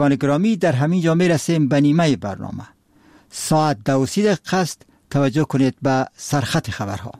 گرامی، در همین جا میرسیم به نیمه برنامه. ساعت 2:30 است. توجه کنید به سرخط خبرها.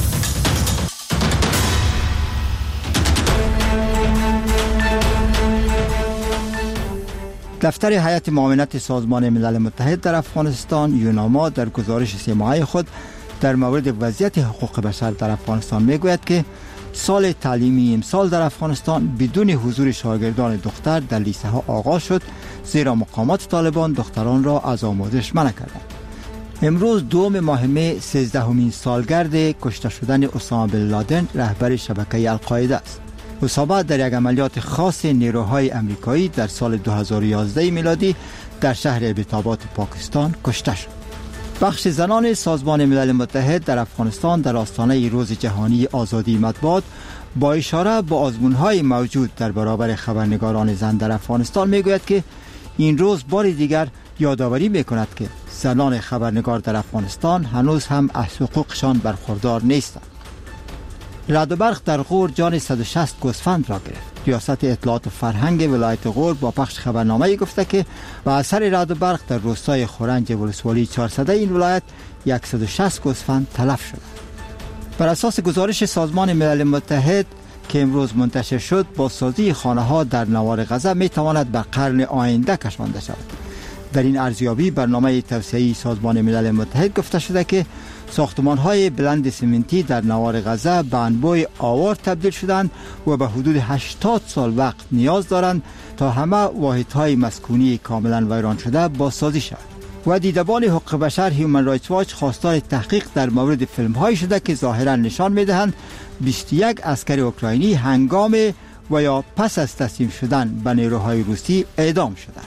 دفتر هیئت معاونت سازمان ملل متحد در افغانستان یوناما در گزارش 3 ماهه خود در مورد وضعیت حقوق بشر در افغانستان میگوید که سال تعلیمی امسال در افغانستان بدون حضور شاگردان دختر در لیسه ها آغاز شد، زیرا مقامات طالبان دختران را از آموزش منع کردند. امروز 2 ماه می 13مین سالگرد کشته شدن اسامه بن لادن رهبر شبکه القاعده است. اسامه در یک عملیات خاص نیروهای امریکایی در سال 2011 میلادی در شهر ابتابات پاکستان کشته شد. بخش زنان سازمان ملل متحد در افغانستان در آستانه روز جهانی آزادی مطبوعات با اشاره به آزمون‌های موجود در برابر خبرنگاران زن در افغانستان میگوید که این روز بار دیگر یادآوری میکند که زنان خبرنگار در افغانستان هنوز هم از حقوقشان برخوردار نیستند. رعد و برق در غور جان 160 گوسفند را گرفت. ریاست اطلاعات و فرهنگ ولایت غور با پخش خبرنامه‌ای گفته که به اثر رعد و برق در روستای خورنج ولسوالی 400 این ولایت 160 گوسفند تلف شد. بر اساس گزارش سازمان ملل متحد که امروز منتشر شد، بازسازی خانه‌ها در نوار غزه می‌تواند به قرن آینده کشانده شود. در این ارزیابی برنامه توسعه‌ای سازمان ملل متحد گفته شده که ساختمان‌های بلند سمنتی در نوار غزه به انبوه آوار تبدیل شدند و به حدود 80 سال وقت نیاز دارند تا همه واحدهای مسکونی کاملا ویران شده بازسازی شود. و دیدبان حقوق بشر هیومن رایتس واچ خواستار تحقیق در مورد فیلم‌هایی شده که ظاهراً نشان می‌دهند 21 عسکر اوکراینی هنگام و یا پس از تسلیم شدن به نیروهای روسی اعدام شدند.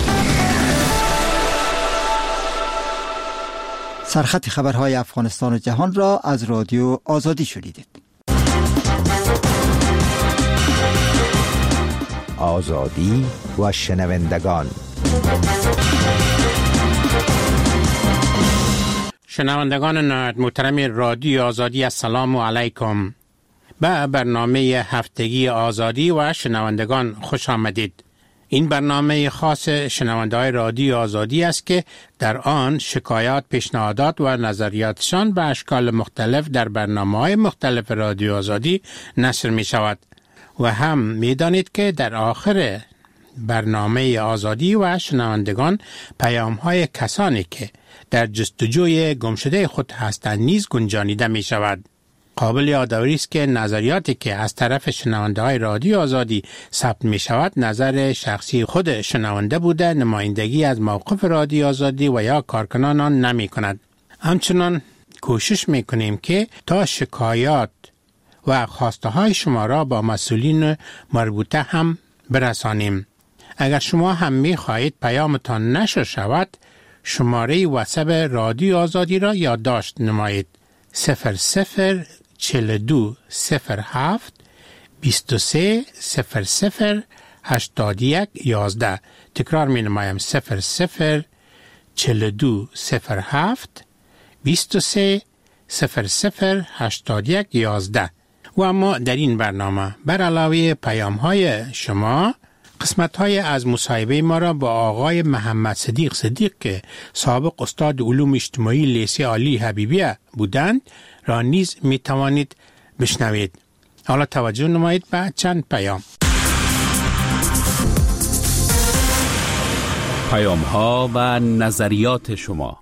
سرخط خبرهای افغانستان و جهان را از رادیو آزادی شنیدید. آزادی و شنوندگان. شنوندگان نهایت محترم رادیو آزادی، السلام علیکم. به برنامه هفتگی آزادی و شنوندگان خوش آمدید. این برنامه خاص شنونده‌های رادیو آزادی است که در آن شکایات، پیشنهادات و نظریاتشان به اشکال مختلف در برنامه‌های مختلف رادیو آزادی نشر می شود. و هم می دانید که در آخر برنامه آزادی و شنوندگان پیام‌های کسانی که در جستجوی گمشده خود هستند نیز گنجانیده می شود. قابل یادآوری است که نظریاتی که از طرف شنونده‌های رادیو آزادی ثبت می شود نظر شخصی خود شنونده بوده، نمایندگی از موقف رادیو آزادی و یا کارکنان آن نمی کند. همچنان کوشش می کنیم که تا شکایات و خواسته های شما را با مسئولین مربوطه هم برسانیم. اگر شما هم می خواهید پیامتان نشر شود، شماره واتساپ رادیو آزادی را یادداشت نمایید: 004207 23008111. تکرار می نمایم: 004207 23008111. و اما در این برنامه بر علاوه پیام های شما، قسمت های از مصاحبه ما را با آقای محمد صدیق که سابق استاد علوم اجتماعی لیسه عالی حبیبیه بودند را نیز می توانید بشنوید. حالا توجه نمایید به چند پیام. پیام ها و نظریات شما.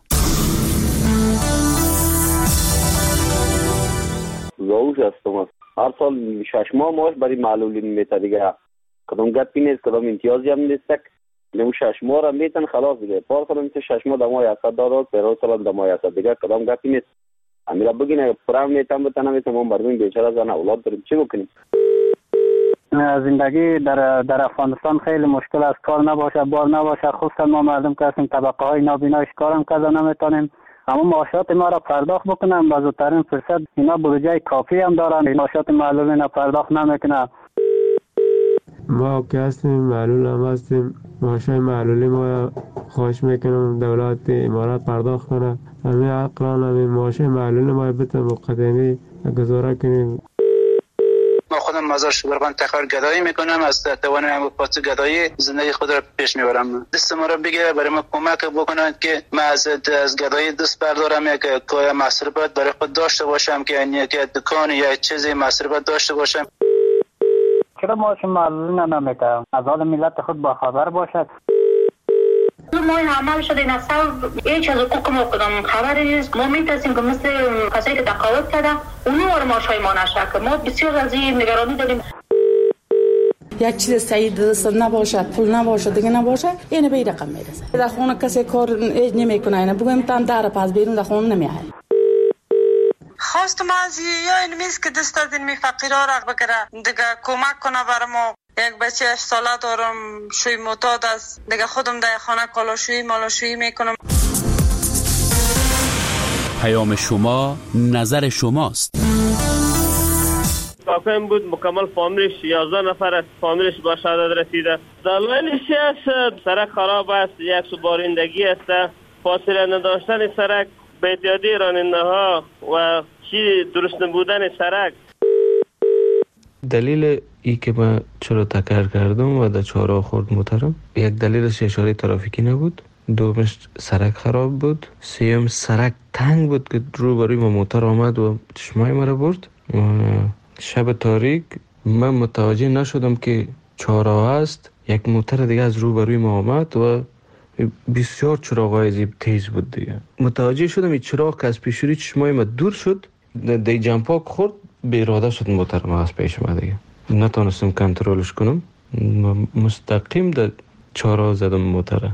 زوج هستم. هر سال 6 ماه ماش برای معلولین میته دیگه. کدام گپی نیست، کدام امتیازی هم نیست. نمو 6 ماه را میتن خلاص دیگه. پار کنم که 6 ماه دمای 100 دارد، پیرو سال دمای 100 دیگه. کدام گپی نیست. امیرا بگین پرام میتم بتنم من بردیم بیچاره زن اولاد داریم، چی بکنیم؟ زندگی در افغانستان خیلی مشکل است. کار نباشه، بار نباشه، خصوصا ما مردم که هستیم طبقه های نابینایش کارم کذا نمیتونیم. اما معاشات ما را پرداخت بکنم با زودترین فرصت. اینا بودجه کافی هم دارن، معاشات معلولین را پرداخت نمیکنه. ما که هستیم معلول هم هستیم، معاشای معلولی ما خواهش میکنم دولت امارات پرداخت کنه. همین اقران همین معاشای معلولی ما بتن مقدمی گذاره کنیم. ما خودم مزار شبرغان تقرار گدایی میکنم، از توان پاس گدایی زندگی خود را پیش میبرم. دست ما را بگیره، برای ما کمک بکنند که من از گدایی دست بردارم، یک کار مصرفات برای خود داشته باشم، که یک دکان یا چیزی مصرفات داشته باشم. چرا ما شما معلوم نمیکنم از حال ملت خود با خبر باشد؟ ما عمل شده این اصلا هیچ از حقوق ما کدام خبری نیست. ما میترسیم که مثل کسایی که تقاعد کرده اونو وارد معاشهای ما نشه، که ما بسیار از این نگرانی داریم. یک چیز سعید دست نباشد، پول نباشد، دیگه نباشه، اینه به این رقم میرسه. در خونه کسی کار ایج نمیکنه، اینه بگویم تن در پس بیرون در خونه نمیه. خواستم از یا این میز که دست از این فقیرها را بگیره، دیگه کمک کنه برای ما. یک بچه 8 ساله دارم، شوی معتاد است، دیگه خودم در خانه کالاشویی مالاشویی میکنم. پیام شما نظر شماست. واقعا بود مکمل فامیلش 11 نفر است، فامیلش به شهادت رسیده. دلایلش است سرک خراب است، یک سوبارندگی است، فاصله نداشتن سرک، بی‌احتیاطی راننده ها و چی درست نبودن سرک. دلیل ای که من چرا تکرار کردم و در چهارراه خورد موترم، یک دلیلش اشاره ترافیکی نبود، دومش سرک خراب بود، سیوم سرک تنگ بود که روبروی ما موتر آمد و چشمای مرا برد. شب تاریک من متوجه نشدم که چهارراه است، یک موتر دیگه از روبروی ما آمد و بسیار چراغای زیب تیز بود دیگه. متوجه شدم این چراغ که از پیشوری چشمای ما دور شد، دی جمپاک خورد، به اراده شد موتر ما از پیش ما دیگه. نتونستم کنترلش کنم، مستقیم در چهارراه زدم موتره.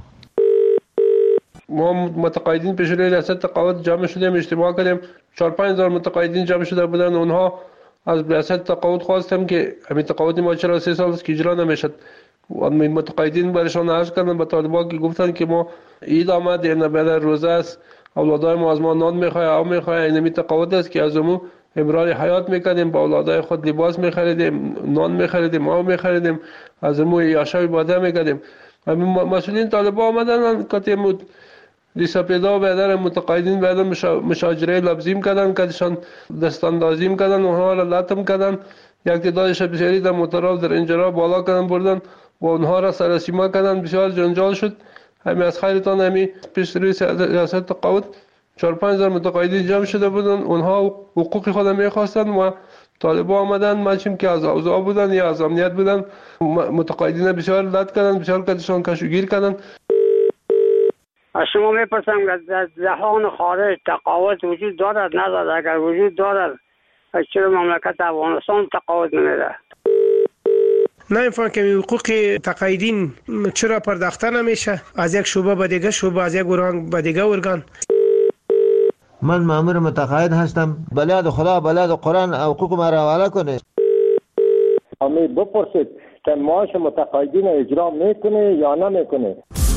ما متقاعدین پیش روی ریاست تقاعد جمع شدیم، اجتماع کردیم، 4-5 هزار متقاعدین جمع شده بودن. اونها از ریاست تقاعد خواستم که همین تقاعد ما چرا 3 سال است که اجرا نمیشد. متقاعدین برشان عرض کردن به طالبان که گفتن که ما عید آمد، این بعد روزه است، اولادای ما از ما نان میخواه، آب میخواه، این تقاعد است که از امو امرار حیات میکنیم، با اولادای خود لباس میخریدیم، نان میخریدیم، آب میخریدیم، از امو یاشای باده میکردیم. مسئولین طالبان آمدن که لیسا پیدا و بیدر متقاعدین بعد مشاجره لفظیم کردن، کدشان دستاندازیم کردن، اونها را لطم کردن، یک تعدادش بسیاری در موترها در انجرها بالا کردن بردن و اونها را سرسیما کردن. بسیار جنجال شد. همین از خیرتان همین پیش روی ریاست تقاعد 4-5 هزار متقاعدین جمع شده بودن، اونها حقوق خود میخواستن و طالبان آمدن، ماشین که از اوضاع بودن یا از امنیت بودن، متقاعدین بسیار لط کردن، بسیار کدشان کشوگیر کردن. از شما میپرسم که در جهان خارج تقاعد وجود دارد ندارد؟ اگر وجود دارد چرا مملکت افغانستان تقاعد نمیده؟ نمیفهم که حقوق تقاعدین چرا پرداخته نمیشه از یک شعبه به دیگه شعبه، از یک ارگان به دیگه ارگان. من مأمور متقاعد هستم، بلاد خدا بلاد قرآن حقوق ما را حواله کنه. امی بپرسید که معاش متقاعدین اجرا میکنه یا نمیکنه.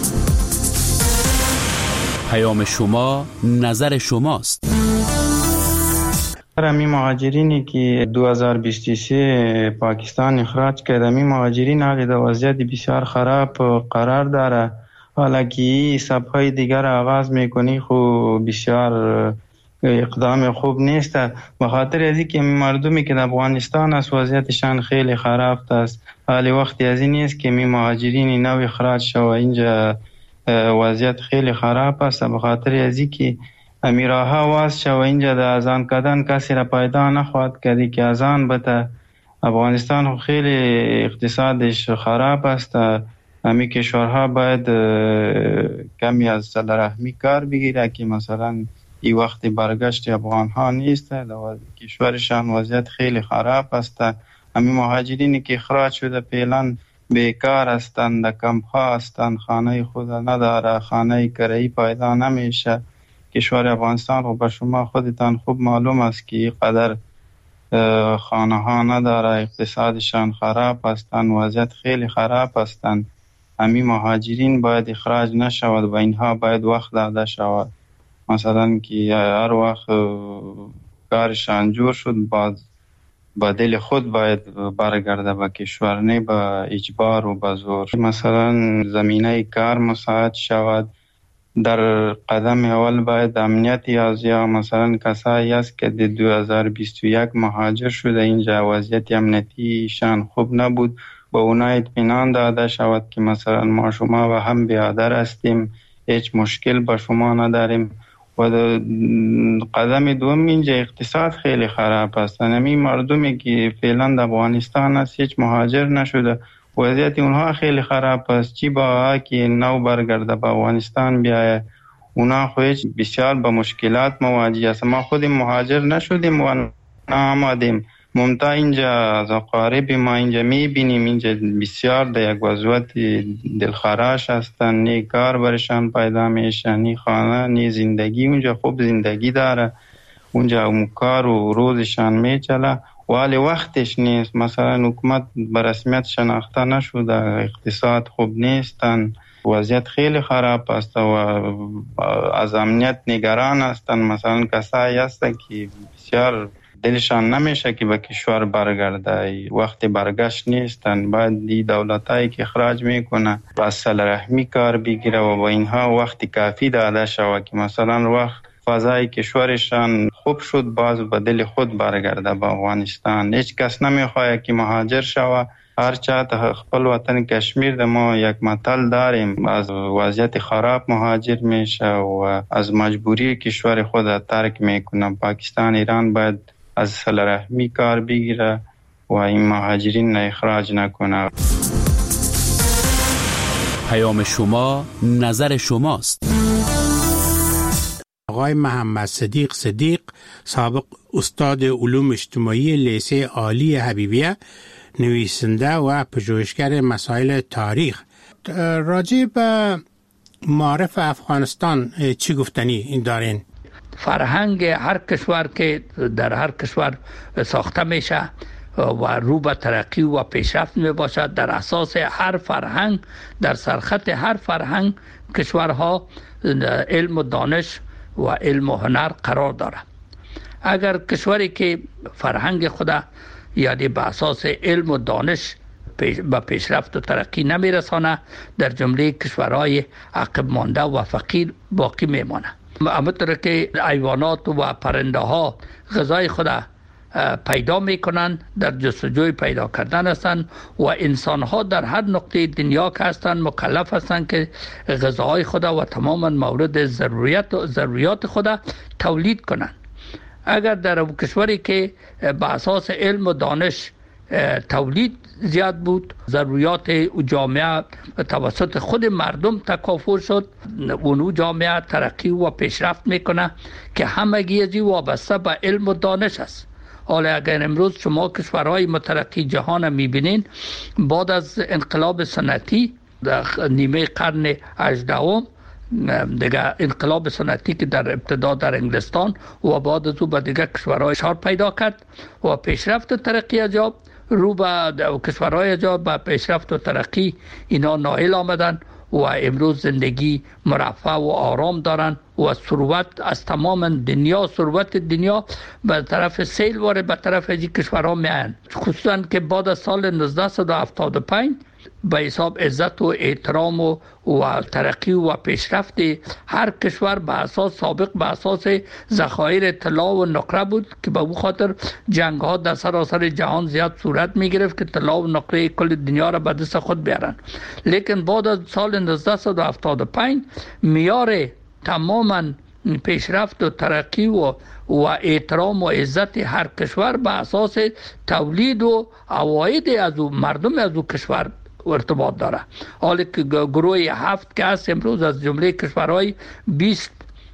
پیام شما نظر شماست. همین مهاجرینی که 2023 پاکستان اخراج کرده، همین مهاجرین حالی در وضعیت بسیار خراب قرار داره. حالا که سبهای دیگر آغاز میکنی خب بسیار اقدام خوب نیست، به خاطر از اینکه مردمی که در افغانستان است وضعیتشان خیلی خراب است. حالی وقتی از این نیست که می مهاجرین نو اخراج شو، اینجا وضعیت خیلی خراب است. به خاطر از اینکه امیرها واس شو اینجا در اذان کردن کسی را پیدا نخواهد کردی که اذان بده. افغانستان خیلی اقتصادش خراب است. همین کشورها باید کمی از صلح کار بگیره که مثلا این وقت برگشت افغان ها نیست، کشورشان وضعیت خیلی خراب است. همین مهاجرینی که اخراج شده فعلا بیکار هستند، کمپ ها هستند، خانه خود نداره، خانه کرایی پیدا نمیشه. کشور افغانستان رو به شما خودتان خوب معلوم است که قدر خانه ها نداره، اقتصادشان خراب هستند، وضعیت خیلی خراب هستند. همین مهاجرین باید اخراج نشود و اینها باید وقت داده شود. مثلا که هر وقت کارشان جور شد با دل خود باید برگرده به کشور، نه با اجبار و با زور. مثلا زمینه کار مساعد شود، در قدم اول باید امنیتی از یا مثلا کسایی است که در 2021 مهاجر شده اینجا وضعیت امنیتیشان خوب نبود با اونا اطمینان داده شود که مثلا ما شما و هم برادر هستیم، هیچ مشکل با شما نداریم. و قدم دوم اینجا اقتصاد خیلی خراب است. همین مردمی که فعلا در افغانستان است هیچ مهاجر نشده، وضعیت اونها خیلی خراب است. چی با که نو برگرده به افغانستان بیایه، اونا خودش بسیار با مشکلات مواجه است. ما خودم مهاجر نشدیم و نامدیم، ممتا اینجا از اقارب ما اینجا میبینیم اینجا بسیار در یک وضعیت دلخراش هستن، نی کار برشان پیدا میشه، نی خانه، نی زندگی. اونجا خوب زندگی داره، اونجا کار و روزشان میچله ولی وقتش نیست. مثلا حکومت به رسمیت شناخته نشده، اقتصاد خوب نیستن، وضعیت خیلی خراب است و از امنیت نگران هستن. مثلا کسایی هستن که بسیار دلشان نمیشه که به کشور برگرده، وقتی برگشت نیستن. باید دی دولتایی که اخراج میکنه با صله رحمی کار بگیره و با اینها وقتی کافی داده شود که مثلا وقت فضای کشورشان خوب شد باز به دل خود برگرده به افغانستان. هیچ کس نمیخواد که مهاجر شود. هر چاته خپل وطن کشمیر ده ما یک متل داریم، از وضعیت خراب مهاجر میشه و از مجبوری کشور خود ترک میکنه. پاکستان، ایران باید از صله رحمی کار بگیره و این مهاجرین اخراج نکنه. پیام شما نظر شماست. آقای محمد صدیق سابق استاد علوم اجتماعی لیسه عالی حبیبیه، نویسنده و پژوهشگر مسائل تاریخ، راجع به معارف افغانستان چی گفتنی دارین؟ فرهنگ هر کشور که در هر کشور ساخته میشه و رو به ترقی و پیشرفت می باشد، در اساس هر فرهنگ، در سرخط هر فرهنگ کشورها علم و دانش و علم و هنر قرار داره. اگر کشوری که فرهنگ خدا یعنی به اساس علم و دانش به پیشرفت و ترقی نمی رسانه، در جمله کشورهای عقب مانده و فقیر باقی میمانه. همونطور که حیوانات و پرنده ها غذای خود پیدا میکنن، در جستجوی پیدا کردن هستند و انسان ها در هر نقطه دنیا که هستند مکلف هستند که غذای خود و تماما مورد ضروریات خود تولید کنند. اگر در کشوری که به اساس علم و دانش تولید زیاد بود، ضروریات جامعه توسط خود مردم تکافر شد، اونو جامعه ترقی و پیشرفت میکنه که همگی ازی وابسته به علم و دانش است. حالا اگر امروز شما کشورهای مترقی جهان میبینین، بعد از انقلاب صنعتی در نیمه قرن 18 دیگه انقلاب صنعتی که در ابتدا در انگلستان و بعد از او به دیگه کشورهای شار پیدا کرد و پیشرفت و ترقی عجاب رو به کشورهای عجاب به پیشرفت و ترقی اینا نائل آمدن و امروز زندگی مرفه و آرام دارن و ثروت از تمام دنیا، ثروت دنیا به طرف سیل واره به طرف این کشورها میان، خصوصا که بعد از سال 1975 به حساب عزت و احترام و ترقی و پیشرفت هر کشور به اساس سابق به اساس ذخایر طلا و نقره بود که به او خاطر جنگ ها در سراسر جهان زیاد صورت می گرفت که طلا و نقره کل دنیا را به دست خود بیارن. لیکن بعد از سال 1975 معیار تماما پیشرفت و ترقی و احترام و عزت هر کشور به اساس تولید و عواید از مردم از او کشور ارتباط داره. حالا که گروه 7 که هست امروز از جمله کشورهای 20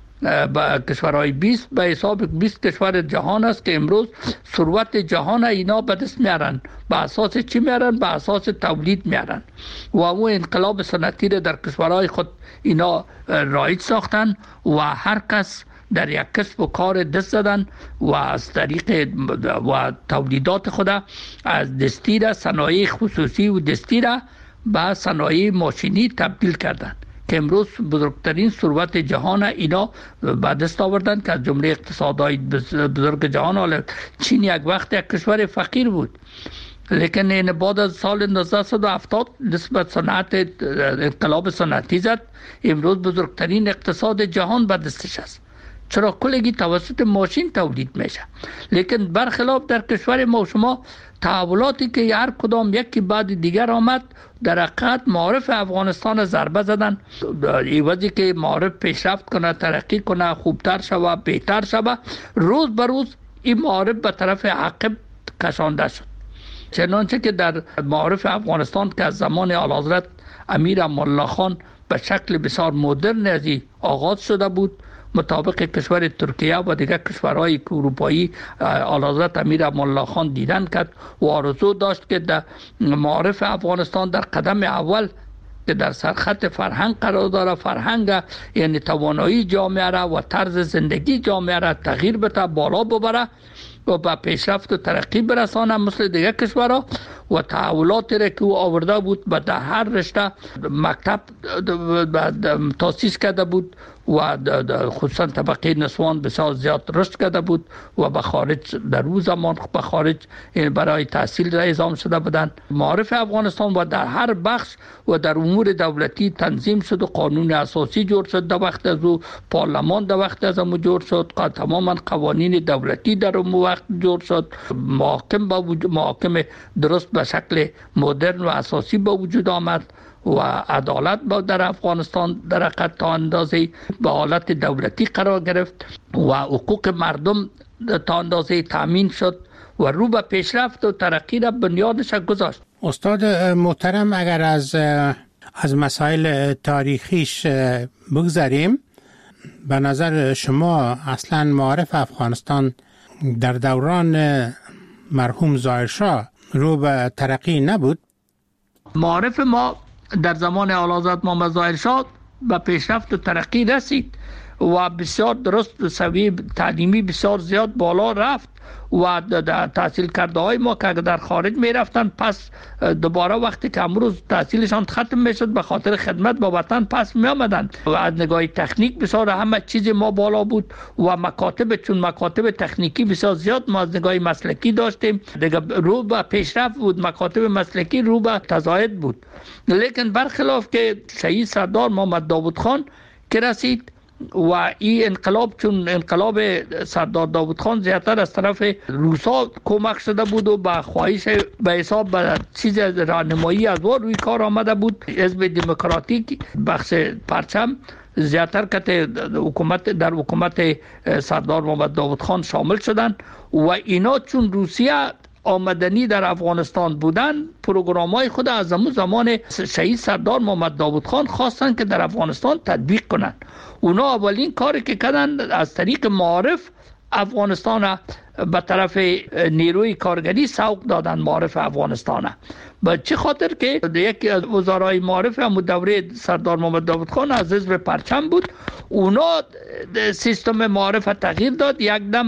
به حساب 20 کشور جهان است که امروز ثروت جهان اینا به دست میارن. به اساس چی میارن؟ به اساس تولید میارن و اون انقلاب صنعتی در کشورهای خود اینا رایج ساختن و هر کس در یک کسب و کار دست زدن و از طریق و تولیدات خود از دستی را صنایع خصوصی و دستی را به صنایع ماشینی تبدیل کردند که امروز بزرگترین ثروت جهان اینا به دست آوردن که از جمله اقتصادهای بزرگ جهان. حالا چین یک وقت یک کشور فقیر بود لیکن این بعد از سال 1970 نسبت صنعت انقلاب صنعتی زد. امروز بزرگترین اقتصاد جهان به دستش است، چرا کلگی توسط ماشین تولید میشه. لیکن برخلاف در کشور ما شما تحولاتی که هر کدام یکی بعد دیگر آمد در حقیقت معارف افغانستان ضربه زدن. ایوازی که معارف پیشرفت کنه، ترقی کنه، خوبتر شوه، بهتر شوه، روز به روز این معارف به طرف عقب کشانده شد. چنانچه که در معارف افغانستان که از زمان اعلیحضرت امیر امان الله خان به شکل بسیار مدرن ازی آغاز شده بود، مطابق کشور ترکیه و دیگر کشورهای اروپایی اعلیحضرت امیر امان الله خان دیدن کرد و آرزو داشت که در معارف افغانستان در قدم اول که در سرخط فرهنگ قرار داره، فرهنگ یعنی توانایی جامعه را و طرز زندگی جامعه را تغییر بده، بالا ببره و به پیشرفت و ترقی برسانه مثل دیگر کشورها. و تحولاتی را که او آورده بود و در هر رشته مکتب تاسیس کرده بود و خصوصا طبقه نسوان بسیار زیاد رشد کرده بود و به خارج در روز زمان به خارج برای تحصیل را اعزام شده بودند. معارف افغانستان و در هر بخش و در امور دولتی تنظیم شد و قانون اساسی جور شد در وقت از او، پارلمان در وقت از او جور شد، تماما قوانین دولتی در اون وقت جور شد، محاکم درست به شکل مدرن و اساسی به وجود آمد و عدالت در افغانستان در حقیقت تا اندازه به حالت دولتی قرار گرفت و حقوق مردم تا اندازه تامین شد و رو به پیشرفت و ترقی را بنیادش گذاشت. استاد محترم، اگر از مسائل تاریخیش بگذاریم، به نظر شما اصلا معارف افغانستان در دوران مرحوم ظاهرشاه رو به ترقی نبود؟ معارف ما در زمان اعلیحضرت محمد ظاهرشاه به پیشرفت و ترقی رسید و بسیار درست سویه تعلیمی بسیار زیاد بالا رفت و تحصیل کرده های ما که در خارج می رفتن پس دوباره وقتی که امروز تحصیلشان ختم می شد به خاطر خدمت با وطن پس می آمدن و از نگاه تکنیک بسیار همه چیز ما بالا بود و مکاتب چون مکاتب تکنیکی بسیار زیاد ما از نگاه مسلکی داشتیم، دیگه رو به پیشرفت بود، مکاتب مسلکی رو به تزاید بود. لیکن برخلاف که شهید سردار محمد داود خان که رسید و این انقلاب چون انقلاب سردار داود خان زیادتر از طرف روسا کمک شده بود و به خواهش به حساب به چیز راهنمایی از او روی کار آمده بود، حزب دموکراتیک بخش پرچم زیادتر که در حکومت سردار محمد داود خان شامل شدند و اینا چون روسیه آمدنی در افغانستان بودن پروگرام‌های خود از زمان شهید سردار محمد داود خان خواستن که در افغانستان تطبیق کنند. اونا اولین کاری که کردن از طریق معارف افغانستان به طرف نیروی کارگری سوق دادن. معارف افغانستان به چه خاطر که یکی از وزرای معارف هم دوره سردار محمد داود خان از حزب پرچم بود، اونا سیستم معارف تغییر داد،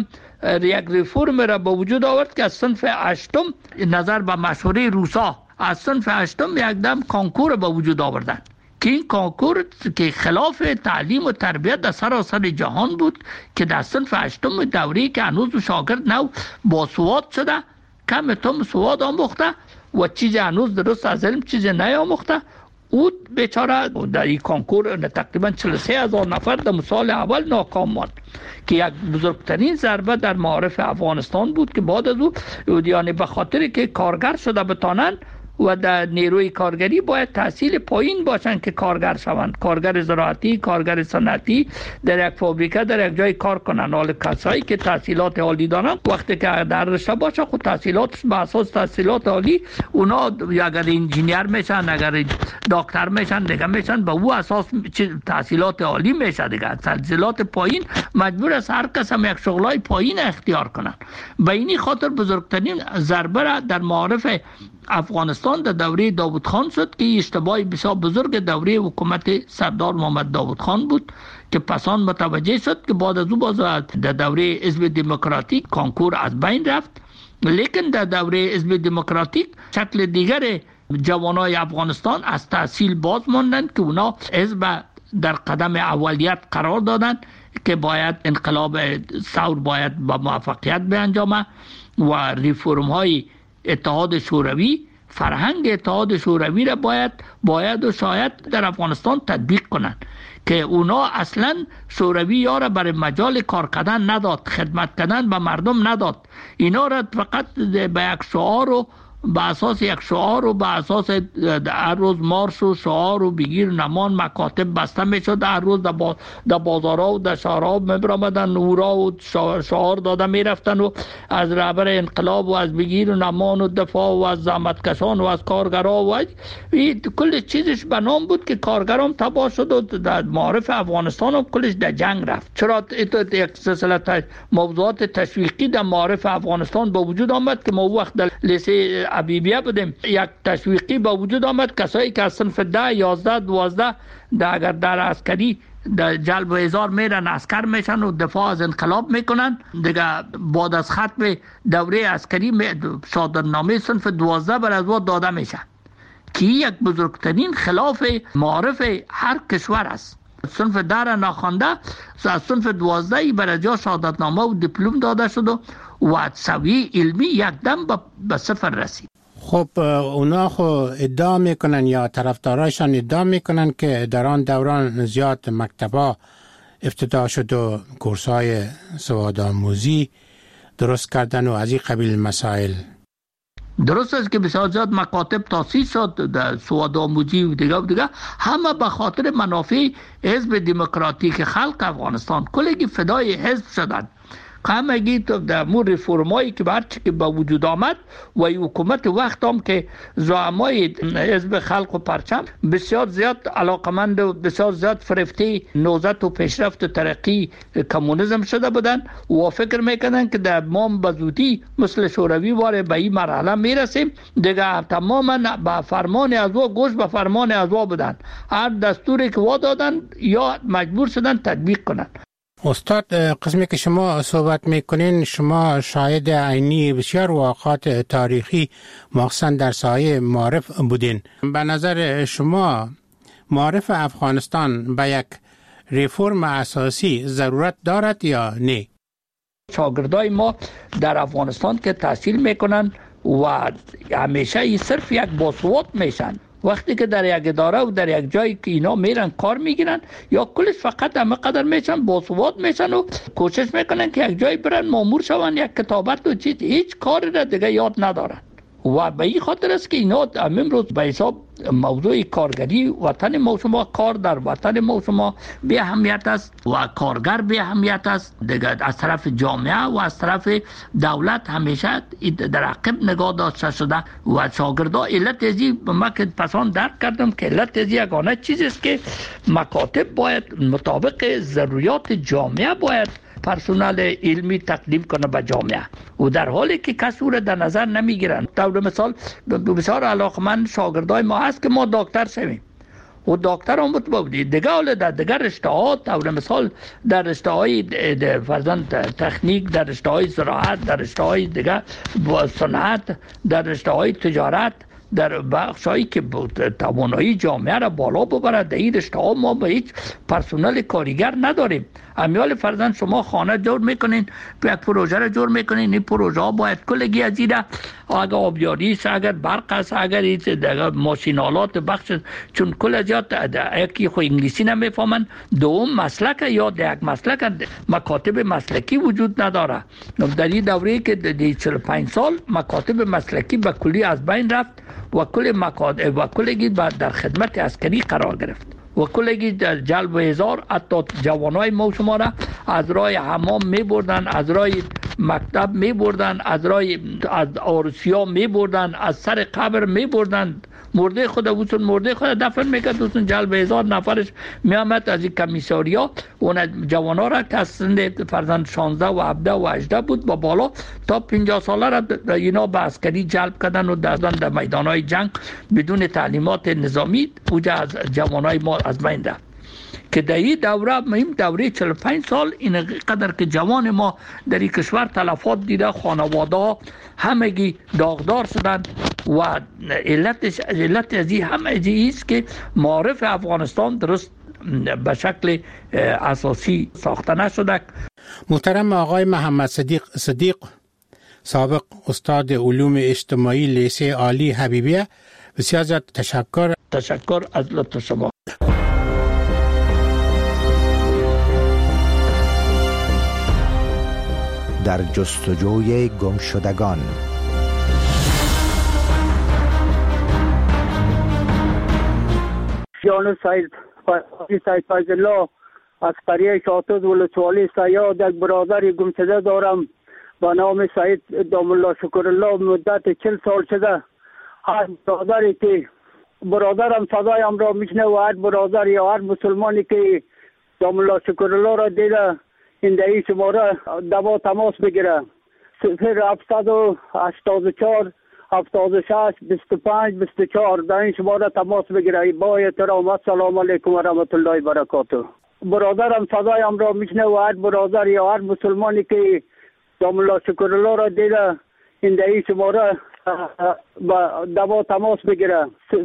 یک ریفورم را به وجود آورد که از صنف هشتم نظر به مشوره روسا از صنف هشتم یکدم کانکور به وجود آوردن که این کانکور که خلاف تعلیم و تربیت در سراسر جهان بود که در صنف هشتم دوره‌ای که هنوز شاگرد نو با سواد شده کم تم سواد آموخته و چیز هنوز درست از علم چیز نیاموخته، او بیچاره در این کانکور تقریبا 43,000 نفر در سال اول ناکام ماند که یک بزرگترین ضربه در معارف افغانستان بود که بعد از او یعنی به خاطر که کارگر شده بتانند و در نیروی کارگری باید تحصیل پایین باشن که کارگر شوند، کارگر زراعتی، کارگر صنعتی در یک فابریکه در یک جای کار کنن. حال کسایی که تحصیلات عالی دارن وقتی که در رشته باشه خود تحصیلاتش به اساس تحصیلات عالی اونا اگر انجینیر میشن اگر دکتر میشن دیگه میشن به او اساس تحصیلات عالی میشه دیگه. تحصیلات پایین مجبور است هر کس هم یک شغلای پایین اختیار کنن. به این خاطر بزرگترین ضربه را در معارف افغانستان در دوره داود خان شد که اشتباهی بسیار بزرگ دوره حکومت سردار محمد داود خان بود که پسان متوجه شد که بعد از او باز در دوره حزب دموکراتیک کانکور از بین رفت. لیکن در دوره حزب دموکراتیک شکل دیگر جوانای افغانستان از تحصیل باز ماندند که اونا حزب در قدم اولیت قرار دادند که باید انقلاب ثور باید با موفقیت بیانجامه و ریفورم های اتحاد شوروی، فرهنگ اتحاد شوروی را باید و شاید در افغانستان تطبیق کنند که اونا اصلا شوروی یا را برای مجال کار کردن نداد، خدمت کردن به مردم نداد. اینا را فقط به یک شعار و به اساس یک شعار و به اساس هر روز مارش و شعار و بگیر نمان مکاتب بسته میشد، هر روز در بازارها و در شهرها میبرامدن نورا و شعار داده میرفتن و از رهبر انقلاب و از بگیر و نمان و دفاع و از زحمتکشان و از کارگرها و کل چیزش به نام بود که کارگرام تباه شد و در معارف افغانستان هم کلش در جنگ رفت. چرا یک سلسله موضوعات تشویقی در معارف افغانستان با وجود آمد که ما وقت در لیسه ابیبیه بودیم، یک تشویقی با وجود آمد کسایی که از صنف 10 11 12 اگر در عسکری در جلب و احضار میرن عسکر میشن و دفاع از انقلاب میکنن دیگه، بعد از ختم دوره عسکری شهادتنامه صنف 12 بر از وقت داده میشه که یک بزرگترین خلاف معارف هر کشور است. صنف 10 را نخوانده از صنف 12 بر جا شهادتنامه و دیپلم داده شد و سویه علمی یک دم به صفر رسید. خب اونا خو ادعا میکنن یا طرفدارایشان ادعا میکنن که در آن دوران زیاد مکتبا افتتاح شد و کورس‌های سوادآموزی درست کردن و از این قبیل مسائل. درست است که بسیار زیاد مکاتب تاسیس شد در سوادآموزی و دیگه همه به خاطر منافع حزب دموکراتیک خلق افغانستان کلگی فدای حزب شدند. همگی در مور رفرمایی که برچه که به وجود آمد و حکومت وقت هم که زعمای حزب خلق و پرچم بسیار زیاد علاقمند و بسیار زیاد فرفته نهضت و پیشرفت و ترقی کمونیسم شده بودن و فکر میکنن که در ما به زودی مثل شوروی واره به این مرحله میرسیم دیگه. تماما به فرمان از او گوش به فرمان از او بودن، هر دستوری که وا دادن یا مجبور شدن تطبیق کنن. استاد، قسمی که شما صحبت میکنین شما شاهد عینی بسیار واقعات تاریخی مخصوصا در سایه معارف بودین. به نظر شما معارف افغانستان به یک ریفورم اساسی ضرورت دارد یا نه؟ شاگردای ما در افغانستان که تحصیل میکنن و همیشه صرف یک باسواد میشن، وقتی که در یک اداره و در یک جایی که اینا میرن کار میگیرن یا کلش فقط همه قدر میشن باسواد میشن و کوشش میکنن که یک جایی برن مامور شون، یک کتابت و چیز هیچ کاری را دیگه یاد ندارن و به این خاطر است که اینا امروز به حساب موضوع کارگری وطن ما شما کار در وطن ما شما به اهمیت است و کارگر به اهمیت است دیگه. از طرف جامعه و از طرف دولت همیشه در عقب نگاه داشته شده و شاگردا علت ازی ما که پسان درک کردم که علت ازی یگانه چیزی است که مکاتب باید مطابق ضروریات جامعه باید پرسونل علمی تقدیم کنه به جامعه و در حالی که کسی را در نظر نمیگیرن. طور مثال بسیار علاقمند شاگردای ما هست که ما دکتر شویم و دکتر هم بودید دیگه، حالا در دیگر رشته ها طور مثال در رشته های فرزند تکنیک، در رشته های زراعت، در رشته های دیگه صنعت، در رشته های تجارت، در بخشایی که توانایی جامعه را بالا ببرد در این رشته ها ما به هیچ پرسونل کارگر نداریم. امیال فرزند شما خانه جور میکنین، یک پروژه را جور میکنین، این پروژه ها باید کلگی از این اگر آبیاری است، اگر برق است، اگر ماشینالات بخش، چون کل از یکی خو انگلیسی نمیفهمن، دوم مسلک یا در یک مسلک مکاتب مسلکی وجود نداره. در این دوره که در 45 سال مکاتب مسلکی به کلی از بین رفت و کل مکاتب و کلگی در خدمت عسکری قرار گرفت و کلگی در جلب و احضار حتی جوانای ما شما را از راه حمام می بردن، از راه مکتب می بردن، از عروسیا می بردن، از سر قبر می بردن، مرده خود دفن میکرد دوستون جلب 1000 نفرش میامد از این کمیساریا اون جوانا را که از سند فرزند 16 و 17 و 18 بود با بالا تا 50 ساله را اینا به عسکری جلب کردن و در میدانهای جنگ بدون تعلیمات نظامی اوجه از جوانای ما از بین رفت که در این دوره مهم دوره 45 سال این قدر که جوان ما در این کشور تلفات دیده، خانواده ها همگی داغدار شدند و علت از این همه است که معارف افغانستان درست به شکل اساسی ساخته نشده. محترم آقای محمد صدیق، سابق استاد علوم اجتماعی لیسه عالی حبیبیه. بسیار زیاد تشکر از لطف شما. در جستجوی گمشدگان. جان سید فیض‌الله از قریه شاتوز ولسوالی سیاد یک برادر گمشده دارم به نام سید دام الله شکرالله. مدت 40 سال شده هر برادری که برادرم صدایم را میشنه و هر برادر یا هر مسلمانی که دام الله شکرالله را دیده این دهی شماره دوا تماس بگیره 0784 76 25 24 در این شماره تماس بگیره. با احترام السلام علیکم و رحمت الله و برکاته. برادرم صدایم را میشنه و هر برادر یا هر مسلمانی که دام الله شکرالله را دیده این دهی شماره دوا تماس بگیره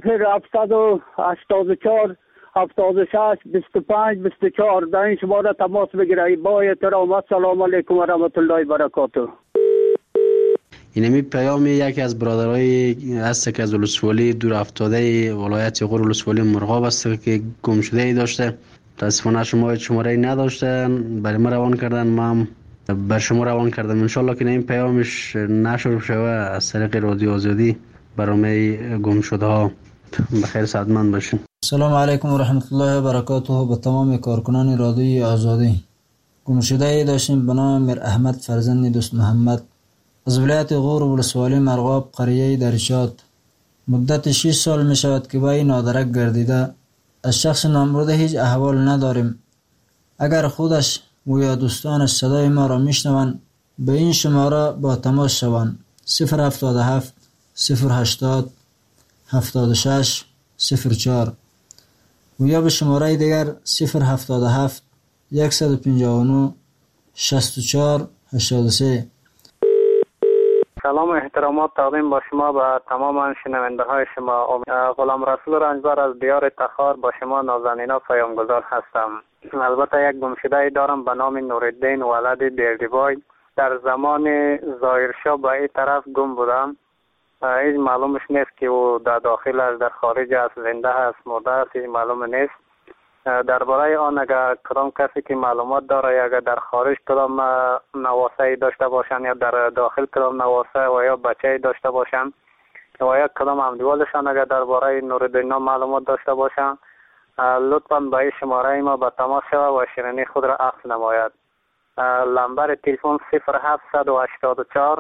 0784 76 25 24 در این شماره تماس بگیره. با احترام السلام علیکم و رحمت الله و برکاته. اینمی پیام یکی از برادرای هست که از ولسوالی دور افتاده ولایت غور ولسوالی مرغاب است که گم شده ای داشته. متاسفانه شماره نداشته، برای ما روان کردن، ما هم بر شما روان کردم. انشالله که این پیامش نشر شوه از طریق رادیو آزادی برای گم شده ها. بخیر سعادتمند باشین. سلام علیکم و رحمت الله و برکاته. به تمام کارکنان رادیوی آزادی. گم شده ای داشتیم به نام میر احمد فرزند دوست محمد از ولایت غور ولسوالی مرغاب قریه درشات. مدت 6 سال می شود که با این نادرک گردیده. از شخص نامبرده هیچ احوال نداریم. اگر خودش و یا دوستانش صدای ما را میشنوند به این شماره با تماس شوند 077 080 76 04 و یا به شماره دیگر 077 159 64 83. سلام و احترامات تقدیم با شما به تمام شنونده های شما. غلام رسول رنجبر از دیار تخار با شما نازنینا پیامگذار هستم. البته یک گمشده دارم به نام نورالدین ولد بیردیبای. در زمان ظاهرشاه به این طرف گم بودم. هیچ معلومش نیست که او در داخل است، در خارج است، زنده است، مرده است، هیچ معلوم نیست. درباره آن اگر کدام کسی که معلومات داره یا اگر در خارج کدام نواسه داشته باشن یا در داخل کدام نواسه و یا بچه داشته باشن و یا کدام همدیوالشان اگر درباره نورالدین معلومات داشته باشن لطفاً به این شماره ما به تماس شود و شیرینی خود را اخذ نماید. نمبر تلفن 0784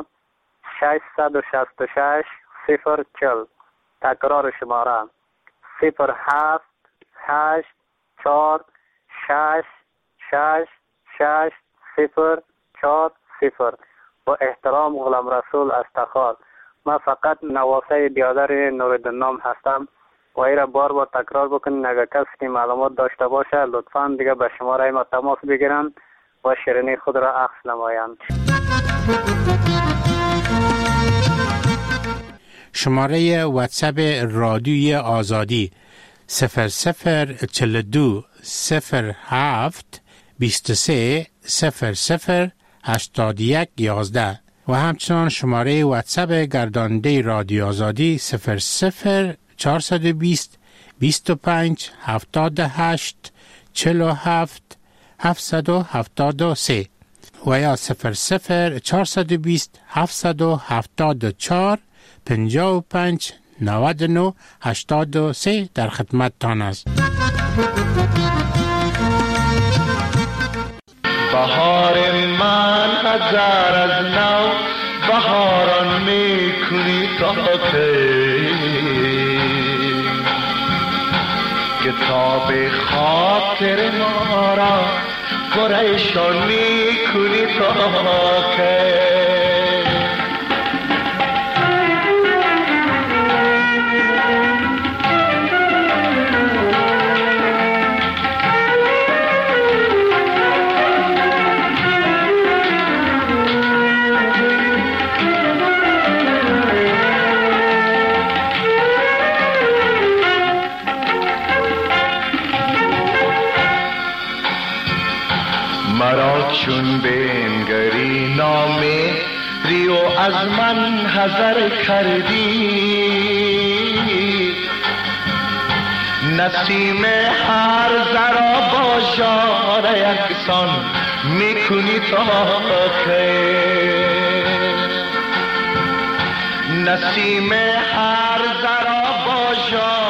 666 040. تکرار شماره 078 4 6 6 6 0 4 0. با احترام غلام رسول از تخار. من فقط نواسه بیادر نورالدین هستم و ای را بار تکرار بکنین. اگر کسی که معلومات داشته باشه لطفاً دیگه به شماره ما تماس بگیرن و شیرینی خود را اخذ نمایند. شماره واتساپ رادیوی آزادی 0042 07 23 00 81 11 و همچنان شماره واتساپ گرداننده رادیو آزادی 00 420 25 78 47 773 و یا 00 420 774 55 99 83 در خدمت تان است. بهار من هزار از نو بهاران میکنی تا کتاب خاطر ما را پریشان میکنی تا که مرا چون بنگری نام ریو از من حذر کردی، نسیم هر ذرا با ژاله یکسان میکنی تا که، نسیم هر ذرا با ژاله